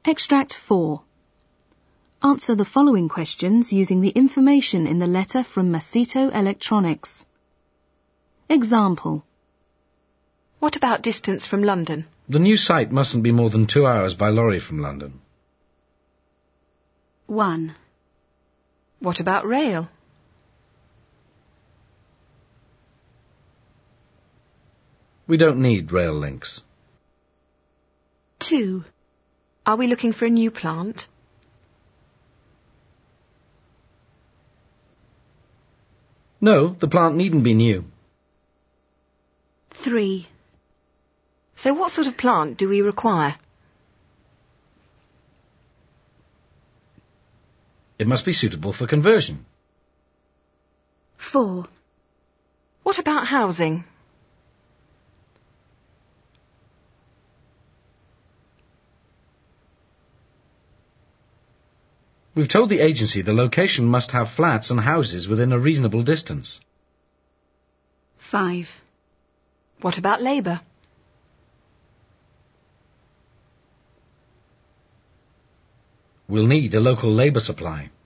Extract 4. Answer the following questions using the information in the letter from Macito Electronics. Example. What about distance from London? The new site mustn't be more than 2 hours by lorry from London. 1. What about rail? We don't need rail links. 2. Are we looking for a new plant? No, the plant needn't be new. 3. So what sort of plant do we require? It must be suitable for conversion. 4. What about housing? We've told the agency the location must have flats and houses within a reasonable distance. 5. What about labour? We'll need a local labour supply.